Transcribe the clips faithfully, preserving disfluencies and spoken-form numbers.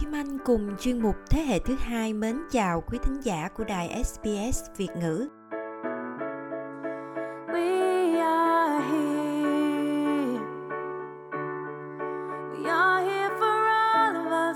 Kim Anh cùng chuyên mục Thế hệ thứ hai mến chào quý thính giả của đài ét bê ét Việt ngữ. We are here. We are here for all of us.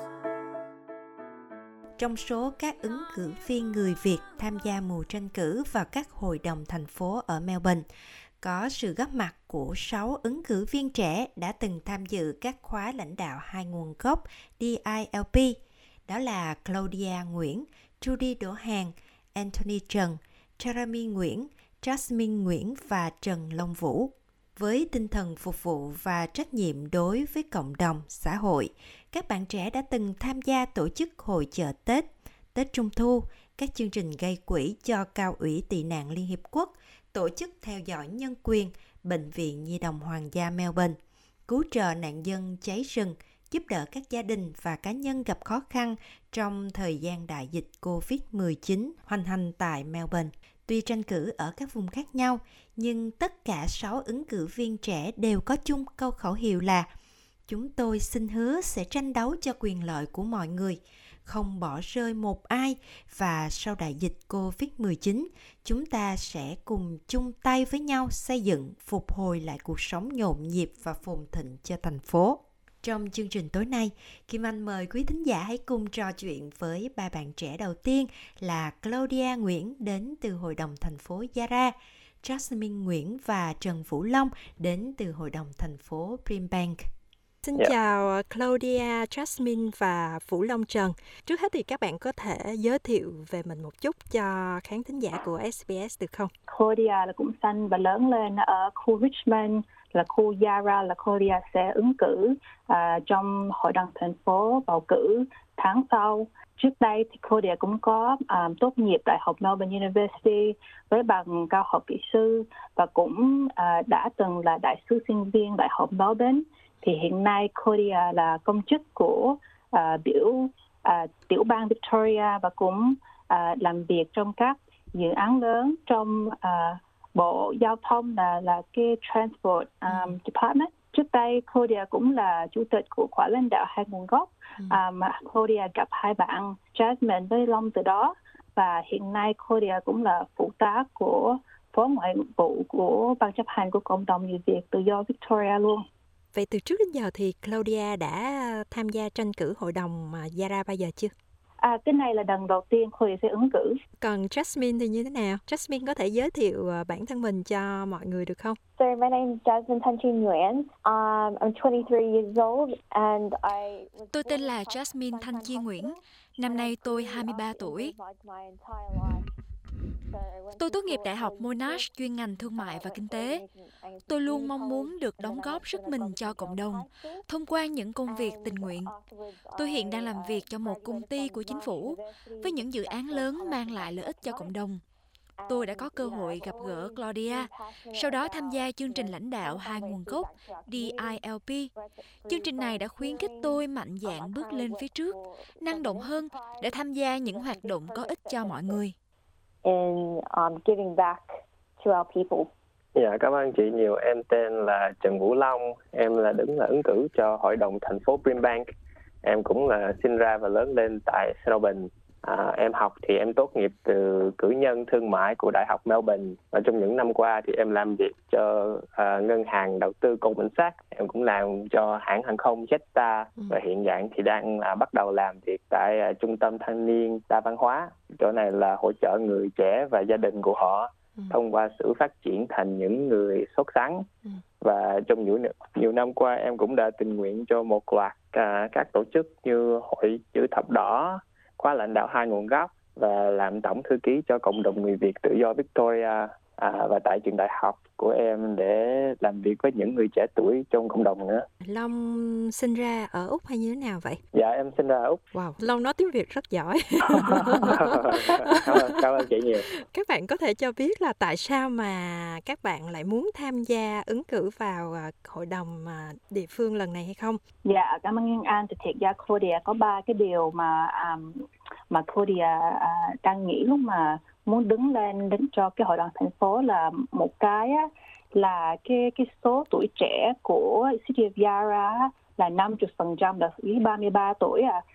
Trong số các ứng cử viên người Việt tham gia mùa tranh cử vào các hội đồng thành phố ở Melbourne, có sự góp mặt của sáu ứng cử viên trẻ đã từng tham dự các khóa lãnh đạo hai nguồn gốc D I L P, đó là Claudia Nguyễn, Trudy Đỗ Hàn, Anthony Trần, Jeremy Nguyễn, Jasmine Nguyễn và Trần Long Vũ. Với tinh thần phục vụ và trách nhiệm đối với cộng đồng, xã hội, các bạn trẻ đã từng tham gia tổ chức hội chợ Tết, Tết Trung Thu, các chương trình gây quỹ cho Cao ủy Tị nạn Liên Hiệp Quốc, tổ chức theo dõi nhân quyền, Bệnh viện Nhi đồng Hoàng gia Melbourne, cứu trợ nạn nhân cháy rừng, giúp đỡ các gia đình và cá nhân gặp khó khăn trong thời gian đại dịch covid mười chín hoành hành tại Melbourne. Tuy tranh cử ở các vùng khác nhau, nhưng tất cả sáu ứng cử viên trẻ đều có chung câu khẩu hiệu là chúng tôi xin hứa sẽ tranh đấu cho quyền lợi của mọi người, không bỏ rơi một ai, và sau đại dịch covid mười chín, chúng ta sẽ cùng chung tay với nhau xây dựng, phục hồi lại cuộc sống nhộn nhịp và phồn thịnh cho thành phố. Trong chương trình tối nay, Kim Anh mời quý thính giả hãy cùng trò chuyện với ba bạn trẻ đầu tiên là Claudia Nguyễn đến từ Hội đồng thành phố Yarra, Jasmine Nguyễn và Trần Vũ Long đến từ Hội đồng thành phố Brimbank. Xin yeah. chào Claudia, Jasmine và Vũ Long Trần. Trước hết thì các bạn có thể giới thiệu về mình một chút cho khán thính giả của ét bê ét được không? Claudia là cũng sinh và lớn lên ở khu Richmond, là khu Yarra, là Claudia sẽ ứng cử uh, trong hội đồng thành phố bầu cử tháng sau. Trước đây thì Claudia cũng có um, tốt nghiệp Đại học Melbourne University với bằng cao học kỹ sư và cũng uh, đã từng là đại sứ sinh viên Đại học Melbourne. Thì hiện nay Claudia là công chức của uh, biểu uh, tiểu bang Victoria và cũng uh, làm việc trong các dự án lớn trong uh, Bộ Giao thông là là cái Transport um, Department. Trước đây Claudia cũng là chủ tịch của khóa lãnh đạo hai nguồn gốc. Ừ. Um, Claudia gặp hai bạn Jasmine với Long từ đó, và hiện nay Claudia cũng là phụ tá của phó ngoại vụ của ban chấp hành của cộng đồng người Việt tự do Victoria luôn. Vậy từ trước đến giờ thì Claudia đã tham gia tranh cử hội đồng Yarra bao giờ chưa? À, cái này là lần đầu tiên Claudia sẽ ứng cử. Còn Jasmine thì như thế nào? Jasmine có thể giới thiệu bản thân mình cho mọi người được không? So my name is Jasmine Thanh Chi Nguyễn. Um, I'm twenty-three years old and I Tôi tên là Jasmine Thanh Chi Nguyễn. Năm nay tôi hai mươi ba tuổi. Tôi tốt nghiệp Đại học Monash chuyên ngành thương mại và kinh tế. Tôi luôn mong muốn được đóng góp sức mình cho cộng đồng thông qua những công việc tình nguyện. Tôi hiện đang làm việc cho một công ty của chính phủ với những dự án lớn mang lại lợi ích cho cộng đồng. Tôi đã có cơ hội gặp gỡ Claudia, sau đó tham gia chương trình lãnh đạo hai nguồn gốc D I L P. Chương trình này đã khuyến khích tôi mạnh dạn bước lên phía trước, năng động hơn để tham gia những hoạt động có ích cho mọi người. In um, giving back to our people. Dạ, cảm ơn chị nhiều. Em tên là Trần Vũ Long. Em là đứng là ứng cử cho hội đồng thành phố Brimbank. Em cũng là sinh ra và lớn lên tại Melbourne. À, em học thì em tốt nghiệp từ cử nhân thương mại của Đại học Melbourne. Và trong những năm qua thì em làm việc cho à, ngân hàng đầu tư Goldman Sachs. Em cũng làm cho hãng hàng không Jetstar. Và hiện tại thì đang à, bắt đầu làm việc tại à, trung tâm thanh niên đa văn hóa. Chỗ này là hỗ trợ người trẻ và gia đình của họ ừ. thông qua sự phát triển thành những người sốt sắng. Ừ. Và trong nhiều, nhiều năm qua em cũng đã tình nguyện cho một loạt à, các tổ chức như Hội Chữ Thập Đỏ, khóa lãnh đạo hai nguồn gốc và làm tổng thư ký cho cộng đồng người Việt tự do Victoria à, và tại trường đại học của em để làm việc với những người trẻ tuổi trong cộng đồng nữa. Long sinh ra ở Úc hay như thế nào vậy? Dạ, em sinh ra ở Úc. Wow, Long nói tiếng Việt rất giỏi. cảm, ơn, cảm ơn chị nhiều. Các bạn có thể cho biết là tại sao mà các bạn lại muốn tham gia ứng cử vào hội đồng địa phương lần này hay không? Dạ, cảm ơn anh. Thì thiệt ra Claudia có ba cái điều mà um, mà Claudia uh, đang nghĩ lúc mà muốn đứng lên đứng cho cái hội đồng thành phố. Là một cái á, là cái cái số tuổi trẻ của City of Yarra là năm mươi phần trăm là dưới ba mươi ba tuổi à.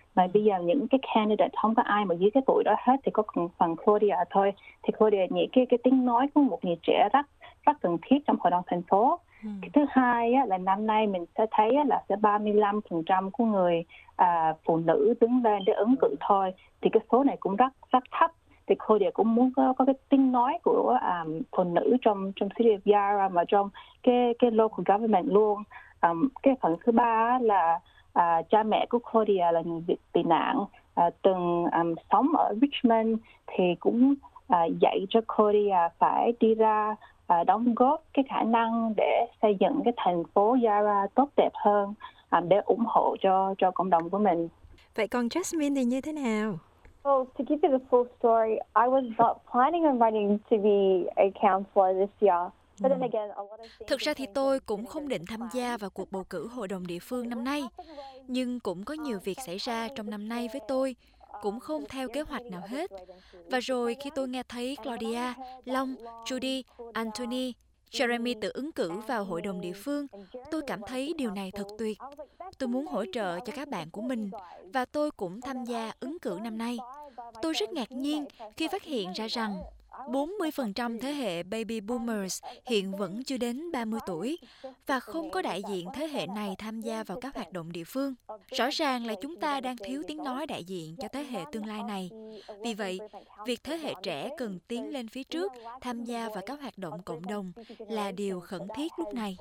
Mà bây giờ những cái candidate không có ai mà dưới cái tuổi đó hết, thì có phần Claudia thôi. Thì Claudia nghĩ cái cái tiếng nói của một người trẻ rất rất cần thiết trong hội đồng thành phố. Ừ. Cái thứ hai á, là năm nay mình sẽ thấy á, là sẽ ba mươi lăm phần trăm của người à, phụ nữ đứng lên để ứng cử thôi. Thì cái số này cũng rất rất thấp. Thì Claudia cũng muốn có, có cái tiếng nói của um, phụ nữ trong trong City of Yarra mà trong cái cái local government luôn. Um, cái phần thứ ba là uh, cha mẹ của Claudia là người Việt tị nạn uh, từng um, sống ở Richmond, thì cũng uh, dạy cho Claudia phải đi ra uh, đóng góp cái khả năng để xây dựng cái thành phố Yarra tốt đẹp hơn, um, để ủng hộ cho cho cộng đồng của mình. Vậy còn Jasmine thì như thế nào? Well, to give you the full story, I was not planning on running to be a councillor this year. But then again, a lot of things. Thực ra thì tôi cũng không định tham gia vào cuộc bầu cử hội đồng địa phương năm nay. Nhưng cũng có nhiều việc xảy ra trong năm nay với tôi, cũng không theo kế hoạch nào hết. Và rồi khi tôi nghe thấy Claudia, Long, Judy, Anthony, Jeremy tự ứng cử vào hội đồng địa phương, tôi cảm thấy điều này thật tuyệt. Tôi muốn hỗ trợ cho các bạn của mình, và tôi cũng tham gia ứng cử năm nay. Tôi rất ngạc nhiên khi phát hiện ra rằng bốn mươi phần trăm thế hệ Baby Boomers hiện vẫn chưa đến ba mươi tuổi, và không có đại diện thế hệ này tham gia vào các hoạt động địa phương. Rõ ràng là chúng ta đang thiếu tiếng nói đại diện cho thế hệ tương lai này. Vì vậy, việc thế hệ trẻ cần tiến lên phía trước, tham gia vào các hoạt động cộng đồng là điều khẩn thiết lúc này.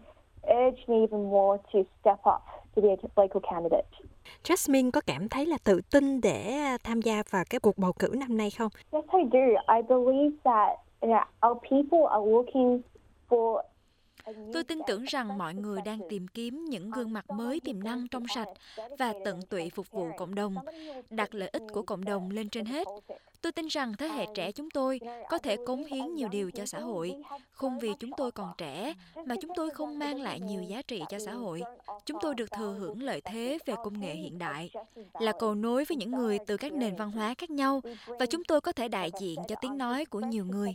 Jasmine có cảm thấy là tự tin để tham gia vào cái cuộc bầu cử năm nay không? Yes, I do. I believe that you know, our people are looking for. Tôi tin tưởng rằng mọi người đang tìm kiếm những gương mặt mới tiềm năng trong sạch và tận tụy phục vụ cộng đồng, đặt lợi ích của cộng đồng lên trên hết. Tôi tin rằng thế hệ trẻ chúng tôi có thể cống hiến nhiều điều cho xã hội, không vì chúng tôi còn trẻ mà chúng tôi không mang lại nhiều giá trị cho xã hội. Chúng tôi được thừa hưởng lợi thế về công nghệ hiện đại, là cầu nối với những người từ các nền văn hóa khác nhau, và chúng tôi có thể đại diện cho tiếng nói của nhiều người.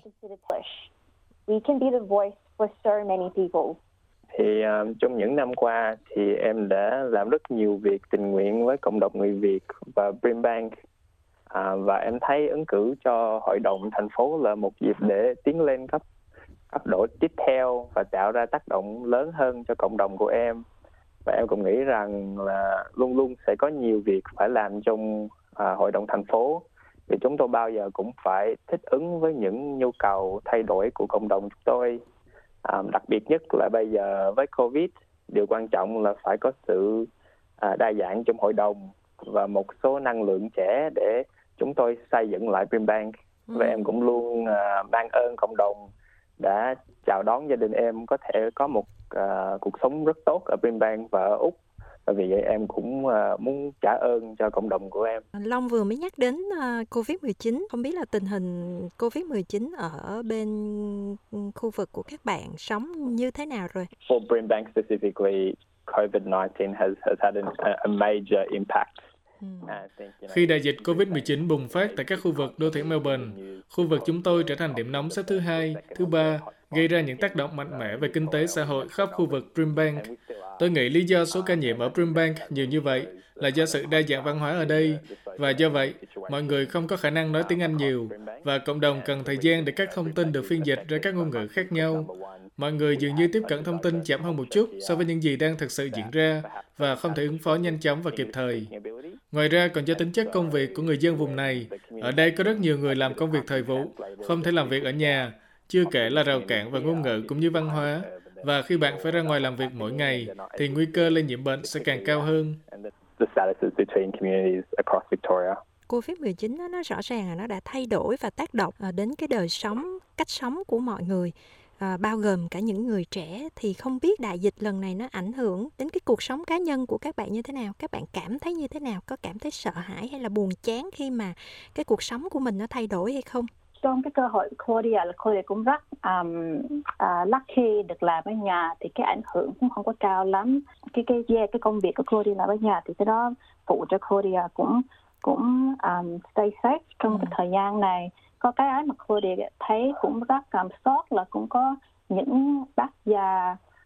We can be the voice for so many people. Thì um, trong những năm qua thì em đã làm rất nhiều việc tình nguyện với cộng đồng người Việt và Brimbank. À, và em thấy ứng cử cho hội đồng thành phố là một dịp để tiến lên cấp cấp độ tiếp theo và tạo ra tác động lớn hơn cho cộng đồng của em. Và em cũng nghĩ rằng là luôn luôn sẽ có nhiều việc phải làm trong à, hội đồng thành phố, vì chúng tôi bao giờ cũng phải thích ứng với những nhu cầu thay đổi của cộng đồng chúng tôi. À, đặc biệt nhất là bây giờ với Covid, điều quan trọng là phải có sự à, đa dạng trong hội đồng và một số năng lượng trẻ để chúng tôi xây dựng lại Brimbank. Ừ. Và em cũng luôn à, ban ơn cộng đồng đã chào đón gia đình em có thể có một à, cuộc sống rất tốt ở Brimbank và ở Úc. Và vì vậy em cũng uh, muốn trả ơn cho cộng đồng của em. Long vừa mới nhắc đến uh, covid mười chín. Không biết là tình hình covid mười chín ở bên khu vực của các bạn sống như thế nào rồi? For Brimbank specifically, covid nineteen has, has had a, a major impact. Khi đại dịch covid mười chín bùng phát tại các khu vực đô thị Melbourne, khu vực chúng tôi trở thành điểm nóng xếp thứ hai, thứ ba, gây ra những tác động mạnh mẽ về kinh tế xã hội khắp khu vực Brimbank. Tôi nghĩ lý do số ca nhiễm ở Brimbank nhiều như vậy là do sự đa dạng văn hóa ở đây, và do vậy, mọi người không có khả năng nói tiếng Anh nhiều, và cộng đồng cần thời gian để các thông tin được phiên dịch ra các ngôn ngữ khác nhau. Mọi người dường như tiếp cận thông tin chậm hơn một chút so với những gì đang thực sự diễn ra, và không thể ứng phó nhanh chóng và kịp thời. Ngoài ra, còn do tính chất công việc của người dân vùng này, ở đây có rất nhiều người làm công việc thời vụ, không thể làm việc ở nhà, chưa kể là rào cản về ngôn ngữ cũng như văn hóa. Và khi bạn phải ra ngoài làm việc mỗi ngày, thì nguy cơ lây nhiễm bệnh sẽ càng cao hơn. covid mười chín nó rõ ràng là nó đã thay đổi và tác động đến cái đời sống, cách sống của mọi người, à, bao gồm cả những người trẻ. Thì không biết đại dịch lần này nó ảnh hưởng đến cái cuộc sống cá nhân của các bạn như thế nào? Các bạn cảm thấy như thế nào? Có cảm thấy sợ hãi hay là buồn chán khi mà cái cuộc sống của mình nó thay đổi hay không? Trong cái cơ hội Claudia là Claudia cũng rất um, uh, lucky được làm ở nhà, thì cái ảnh hưởng cũng không có cao lắm. Cái cái yeah, cái công việc của Claudia làm ở nhà thì cái đó phụ cho Claudia cũng cũng um, stay safe trong ừ. cái thời gian này. Có cái mà Claudia thấy cũng rất cảm xót là cũng có những bác già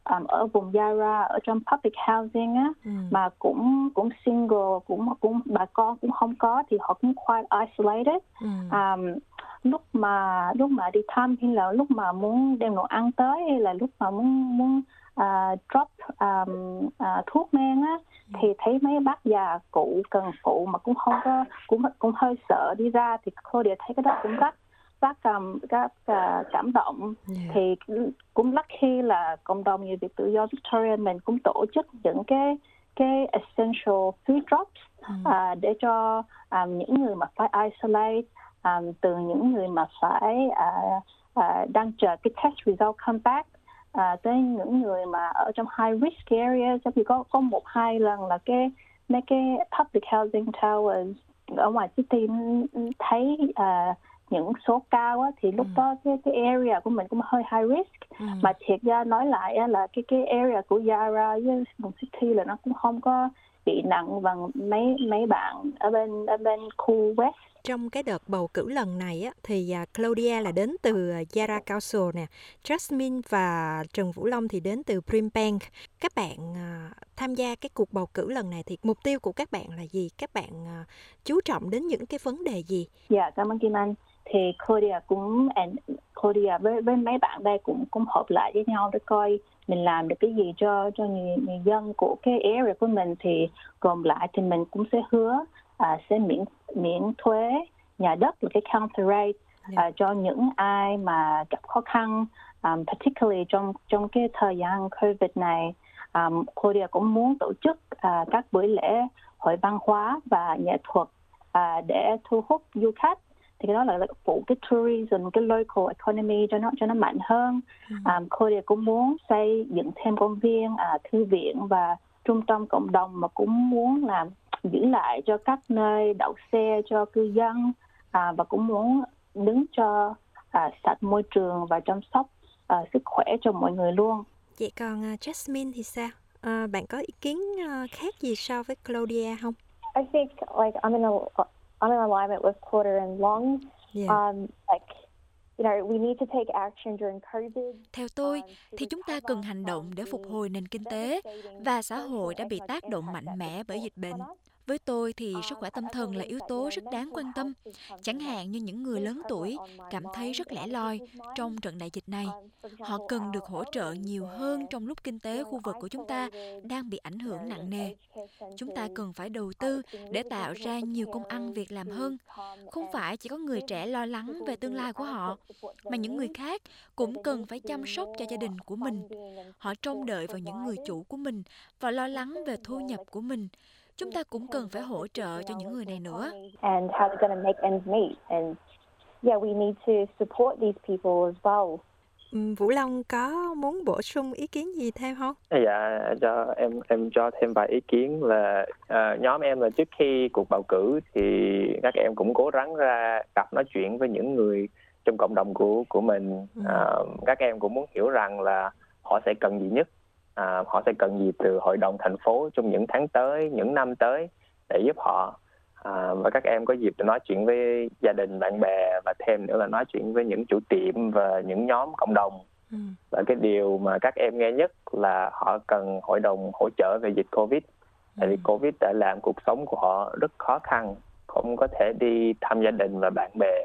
um, ở vùng Yarra, ở trong public housing á, ừ. mà cũng cũng single, cũng cũng bà con cũng không có thì họ cũng quite isolated. Ừ. Um, lúc mà lúc mà đi thăm hay là lúc mà muốn đem đồ ăn tới hay là lúc mà muốn muốn uh, drop um, uh, thuốc men á, ừ. thì thấy mấy bác già cụ cần phụ mà cũng không có cũng cũng hơi sợ đi ra, thì Claudia thấy cái đó cũng rất rất um, rất uh, cảm động. Yeah. Thì cũng lucky là cộng đồng người Việt tự do Victoria mình cũng tổ chức những cái cái essential food drops ừ. uh, để cho um, những người mà phải isolate, um, từ những người mà phải uh, uh, đang chờ cái test result come back, uh, tới những người mà ở trong high risk areas. Vì có có một hai lần là cái mấy cái public housing towers ở ngoài city thấy uh, những số cao á, thì lúc ừ. đó cái, cái area của mình cũng hơi high risk. Ừ. Mà thiệt ra nói lại á, là cái cái area của Yarra với vùng city là nó cũng không có bị nặng bằng mấy mấy bạn ở bên ở bên khu West. Trong cái đợt bầu cử lần này á, thì Claudia là đến từ Yarra Council nè, Jasmine và Trần Vũ Long thì đến từ Brimbank. Các bạn uh, tham gia cái cuộc bầu cử lần này thì mục tiêu của các bạn là gì? Các bạn uh, chú trọng đến những cái vấn đề gì? Dạ, cảm ơn Kim Anh. Thì Claudia cũng and Claudia với với mấy bạn đây cũng cũng hợp lại với nhau để coi mình làm được cái gì cho cho người, người dân của cái area của mình. Thì gồm lại thì mình cũng sẽ hứa à, sẽ miễn miễn thuế nhà đất là cái counter rate yeah. à, cho những ai mà gặp khó khăn, um, particularly trong trong cái thời gian Covid này. Um, Claudia cũng muốn tổ chức à, các buổi lễ hội văn hóa và nghệ thuật à, để thu hút du khách. Thì cái đó là phụ cái tourism, cái local economy cho nó cho nó mạnh hơn. Ừ. Um, Claudia cũng muốn xây dựng thêm công viên, à, thư viện và trung tâm cộng đồng, mà cũng muốn làm giữ lại cho các nơi đậu xe cho cư dân, à, và cũng muốn đứng cho à, sạch môi trường và chăm sóc à, sức khỏe cho mọi người luôn. Vậy còn uh, Jasmine thì sao? Uh, bạn có ý kiến uh, khác gì so với Claudia không? I think like I'm in a I'm in alignment with Claudia and Long. Yeah. Um, like, you know, we need to take action during COVID. Theo tôi, thì chúng ta cần hành động để phục hồi nền kinh tế và xã hội đã bị tác động mạnh mẽ bởi dịch bệnh. Với tôi thì sức khỏe tâm thần là yếu tố rất đáng quan tâm, chẳng hạn như những người lớn tuổi cảm thấy rất lẻ loi trong trận đại dịch này. Họ cần được hỗ trợ nhiều hơn trong lúc kinh tế khu vực của chúng ta đang bị ảnh hưởng nặng nề. Chúng ta cần phải đầu tư để tạo ra nhiều công ăn việc làm hơn. Không phải chỉ có người trẻ lo lắng về tương lai của họ, mà những người khác cũng cần phải chăm sóc cho gia đình của mình. Họ trông đợi vào những người chủ của mình và lo lắng về thu nhập của mình. Chúng ta cũng cần phải hỗ trợ cho những người này nữa. And how they're going to make ends meet. And yeah, we need to support these people as well. Vũ Long có muốn bổ sung ý kiến gì thêm không? Dạ, cho em em cho thêm vài ý kiến là uh, nhóm em là trước khi cuộc bầu cử thì các em cũng cố gắng ra gặp nói chuyện với những người trong cộng đồng của của mình. Uh, các em cũng muốn hiểu rằng là họ sẽ cần gì nhất. À, họ sẽ cần gì từ hội đồng thành phố trong những tháng tới, những năm tới để giúp họ. À, và các em có dịp để nói chuyện với gia đình, bạn bè và thêm nữa là nói chuyện với những chủ tiệm và những nhóm cộng đồng. Ừ. Và cái điều mà các em nghe nhất là họ cần hội đồng hỗ trợ về dịch Covid. Tại vì Covid đã làm cuộc sống của họ rất khó khăn, không có thể đi thăm gia đình và bạn bè.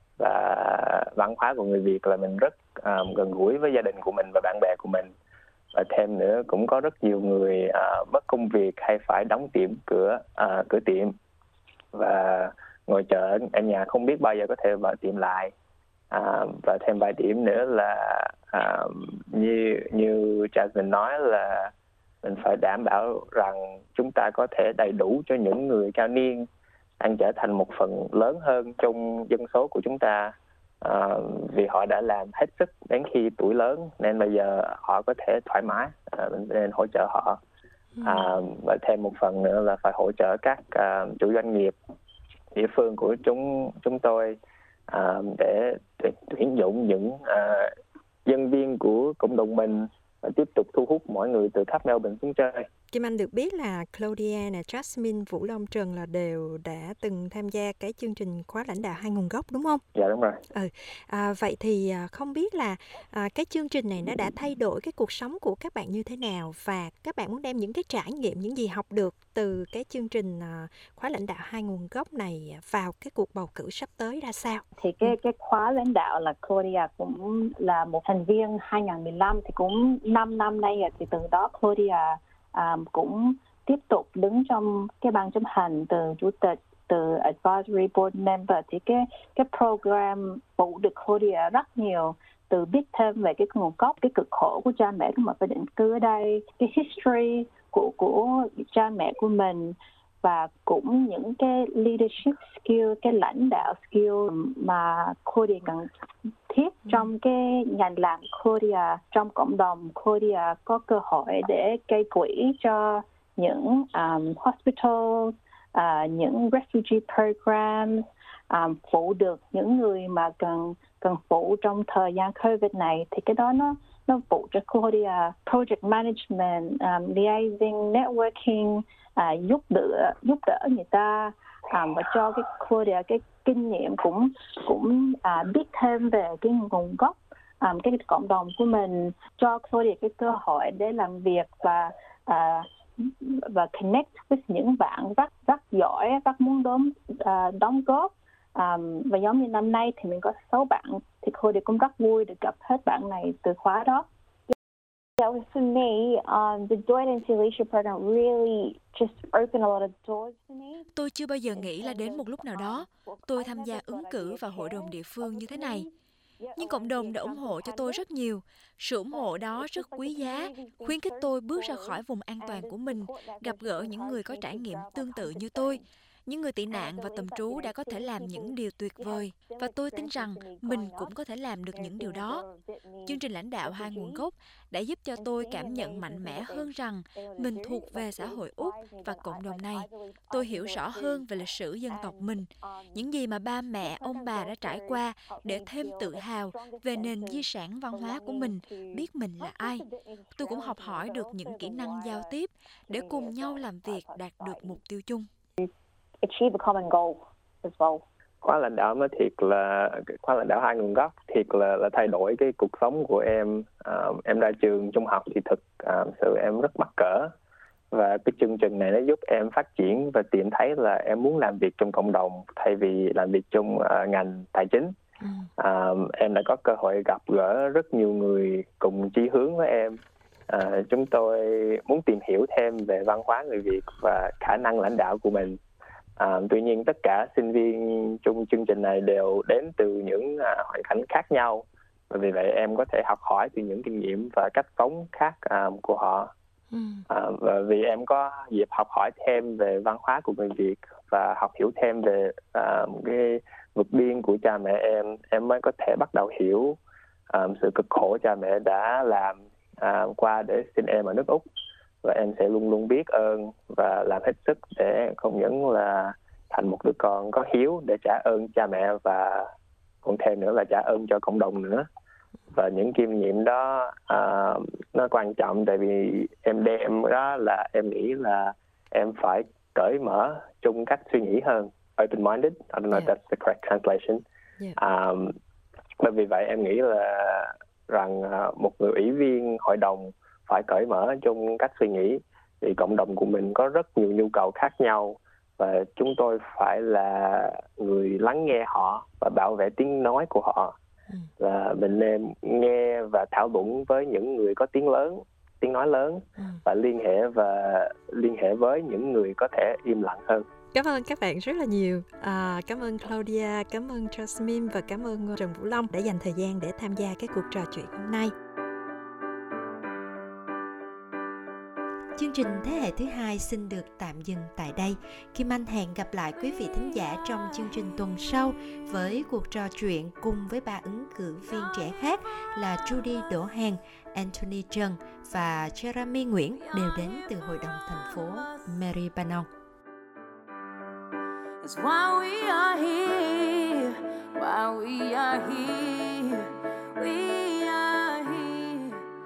Và văn hóa của người Việt là mình rất um, gần gũi với gia đình của mình và bạn bè của mình. Và thêm nữa cũng có rất nhiều người uh, mất công việc hay phải đóng tiệm cửa uh, cửa tiệm và ngồi chờ ở nhà không biết bao giờ có thể mở tiệm lại. Uh, và thêm vài điểm nữa là uh, như như Jasmine nói là mình phải đảm bảo rằng chúng ta có thể đầy đủ cho những người cao niên đang trở thành một phần lớn hơn trong dân số của chúng ta. Uh, vì họ đã làm hết sức đến khi tuổi lớn nên bây giờ họ có thể thoải mái, uh, nên hỗ trợ họ. Uh, và thêm một phần nữa là phải hỗ trợ các uh, chủ doanh nghiệp địa phương của chúng chúng tôi uh, để, để tuyển dụng những uh, nhân viên của cộng đồng mình và tiếp tục thu hút mọi người từ khắp Melbourne xuống chơi. Kim Anh được biết là Claudia, nè, Jasmine, Vũ Long, Trần là đều đã từng tham gia cái chương trình khóa lãnh đạo hai nguồn gốc đúng không? Dạ đúng rồi. Ừ. À, vậy thì không biết là à, cái chương trình này nó đã thay đổi cái cuộc sống của các bạn như thế nào, và các bạn muốn đem những cái trải nghiệm, những gì học được từ cái chương trình à, khóa lãnh đạo hai nguồn gốc này vào cái cuộc bầu cử sắp tới ra sao? Thì cái cái khóa lãnh đạo là Claudia cũng là một thành viên hai không một lăm, thì cũng năm năm nay rồi, thì từ đó Claudia um, cũng tiếp tục đứng trong cái ban chấp hành, từ chủ tịch, từ advisory board member. Thì cái cái program phụ được Claudia rất nhiều, từ biết thêm về cái nguồn gốc, cái cực khổ của cha mẹ mà phải định cư ở đây, cái history của của cha mẹ của mình, và cũng những cái leadership skill, cái lãnh đạo skill mà Claudia cần thiết trong cái ngành làm Claudia. Trong cộng đồng Claudia có cơ hội để gây quỹ cho những um, hospitals, uh, những refugee programs, um, phụ được những người mà cần cần phụ trong thời gian Covid này. Thì cái đó nó nó phụ cho Claudia project management, um, liaising, networking, À, giúp đỡ giúp đỡ người ta, à, và cho cái Claudia cái kinh nghiệm cũng cũng à, biết thêm về cái nguồn gốc, à, cái cộng đồng của mình, cho Claudia cái cơ hội để làm việc và à, và connect với những bạn rất rất giỏi, rất muốn đóng à, đóng góp. À, và giống như năm nay thì mình có sáu bạn, thì Claudia cũng rất vui được gặp hết bạn này từ khóa đó. Yeah, for me, um, the Joy into Leadership program really just opened a lot of doors for me. Tôi chưa bao giờ nghĩ là đến một lúc nào đó tôi tham gia ứng cử vào hội đồng địa phương như thế này. Nhưng cộng đồng đã ủng hộ cho tôi rất nhiều. Sự ủng hộ đó rất quý giá, khuyến khích tôi bước ra khỏi vùng an toàn của mình, gặp gỡ những người có trải nghiệm tương tự như tôi. Những người tị nạn và tạm trú đã có thể làm những điều tuyệt vời, và tôi tin rằng mình cũng có thể làm được những điều đó. Chương trình lãnh đạo hai nguồn gốc đã giúp cho tôi cảm nhận mạnh mẽ hơn rằng mình thuộc về xã hội Úc và cộng đồng này. Tôi hiểu rõ hơn về lịch sử dân tộc mình, những gì mà ba mẹ, ông bà đã trải qua, để thêm tự hào về nền di sản văn hóa của mình, biết mình là ai. Tôi cũng học hỏi được những kỹ năng giao tiếp để cùng nhau làm việc đạt được mục tiêu chung. Achieve a common goal as well. Khóa lãnh đạo mới thiệt là khóa lãnh đạo hai nguồn gốc thiệt là là thay đổi cái cuộc sống của em. À, em ra trường trung học thì thực à, sự em rất mắc cỡ, và cái chương trình này nó giúp em phát triển và tìm thấy là em muốn làm việc trong cộng đồng thay vì làm việc trong uh, ngành tài chính. À, em đã có cơ hội gặp gỡ rất nhiều người cùng chí hướng với em. À, chúng tôi muốn tìm hiểu thêm về văn hóa người Việt và khả năng lãnh đạo của mình. À, tuy nhiên tất cả sinh viên trong chương trình này đều đến từ những à, hoàn cảnh khác nhau, và vì vậy em có thể học hỏi từ những kinh nghiệm và cách sống khác à, của họ. À, và vì em có dịp học hỏi thêm về văn hóa của người Việt và học hiểu thêm về à, cái vực biên của cha mẹ em, em mới có thể bắt đầu hiểu à, sự cực khổ cha mẹ đã làm à, qua để sinh em ở nước Úc. Và em sẽ luôn luôn biết ơn và làm hết sức để không những là thành một đứa con có hiếu để trả ơn cha mẹ, và còn thêm nữa là trả ơn cho cộng đồng nữa. Và những kinh nghiệm đó à, nó quan trọng, tại vì em đem đó là em nghĩ là em phải cởi mở trong cách suy nghĩ hơn, open-minded. I don't know yeah. if that's the correct translation. Yeah. Um, bởi vì vậy em nghĩ là rằng uh, một người ủy viên hội đồng phải cởi mở trong cách suy nghĩ, vì cộng đồng của mình có rất nhiều nhu cầu khác nhau, và chúng tôi phải là người lắng nghe họ và bảo vệ tiếng nói của họ. Ừ. Và mình nên nghe và thảo luận với những người có tiếng lớn, tiếng nói lớn, ừ. và liên hệ và liên hệ với những người có thể im lặng hơn. Cảm ơn các bạn rất là nhiều. À, cảm ơn Claudia, cảm ơn Jasmine và cảm ơn Trần Vũ Long đã dành thời gian để tham gia cái cuộc trò chuyện hôm nay. Chương trình Thế hệ thứ hai xin được tạm dừng tại đây. Kim Anh hẹn gặp lại quý vị thính giả trong chương trình tuần sau với cuộc trò chuyện cùng với ba ứng cử viên trẻ khác là Judy Đỗ Hàn, Anthony Trần và Jeremy Nguyễn, đều đến từ Hội đồng thành phố Maribyrnong. While we are here, while we are here, we